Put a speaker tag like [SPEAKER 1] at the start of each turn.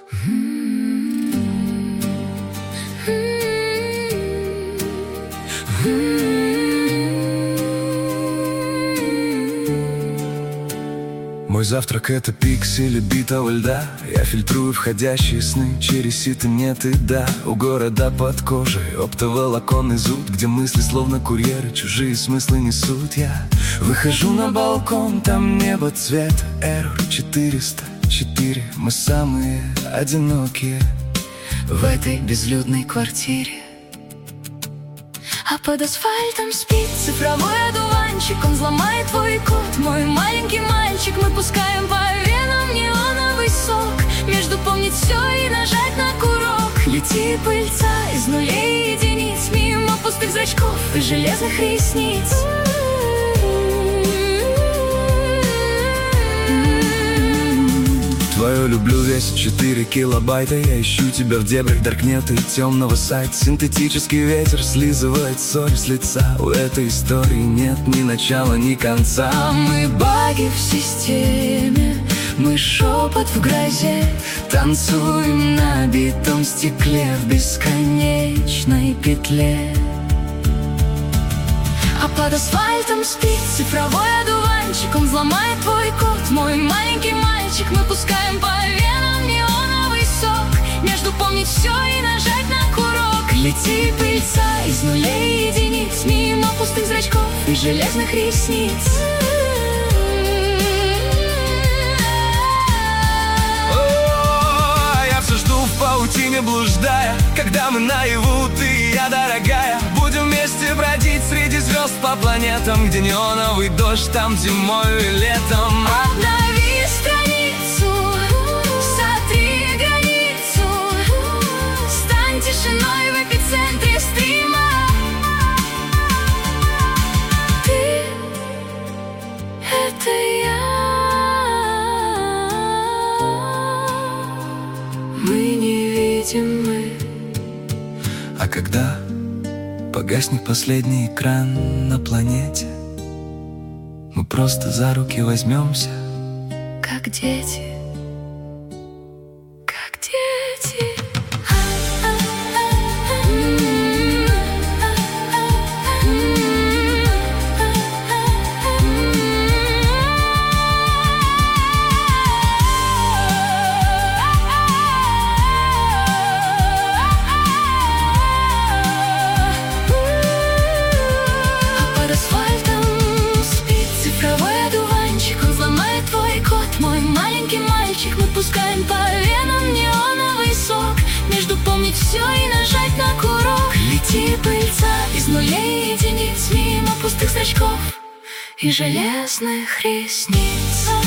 [SPEAKER 1] Мой завтрак — это пиксели битого льда. Я фильтрую входящие сны через сито нет и да. У города под кожей оптоволоконный зуд, где мысли словно курьеры чужие смыслы несут. Я выхожу на балкон, там небо цвета Error 404. Мы самые одинокие в этой безлюдной квартире.
[SPEAKER 2] А под асфальтом спит цифровой одуванчик. Он взломает твой код, мой маленький мальчик. Мы пускаем по венам неоновый сок. Между помнить все и нажать на курок. Летит пыльца из нулей и единиц, мимо пустых зрачков и железных ресниц.
[SPEAKER 1] Твою люблю весит 4 килобайта. Я ищу тебя в дебрях даркнета и темного сайта. Синтетический ветер слизывает соль с лица. У этой истории нет ни начала, ни конца.
[SPEAKER 2] А мы баги в системе, мы шепот в грозе.
[SPEAKER 1] Танцуем на битом стекле в бесконечной петле.
[SPEAKER 2] А под асфальтом спит цифровой одуванчик. Он взломает твой код, мой маленький мальчик. Мы пускаем по венам неоновый сок. Между помнить все и нажать на курок.
[SPEAKER 1] Лети
[SPEAKER 2] Пыльца из нулей и единиц, мимо пустых зрачков и железных ресниц.
[SPEAKER 1] Я все жду в паутине блуждая, когда мы наяву, ты и я, дорогая. Будем вместе бродить среди звезд по планетам, где неоновый дождь, там зимой и летом.
[SPEAKER 2] Обнови страницу, сотри границу, стань тишиной в эпицентре стрима. Ты — это я. Мы невидимы.
[SPEAKER 1] А когда погаснет последний экран на планете, мы просто за руки возьмемся,
[SPEAKER 2] Как дети, как дети. А под асфальтом спит цифровой одуванчик. Он взломает твой код, мой маленький мальчик. Мы пускаем по венам неоновый сок. Между помнить все и нажать на курок. Лети пыльца из нулей и единиц, мимо пустых зрачков и железных ресниц.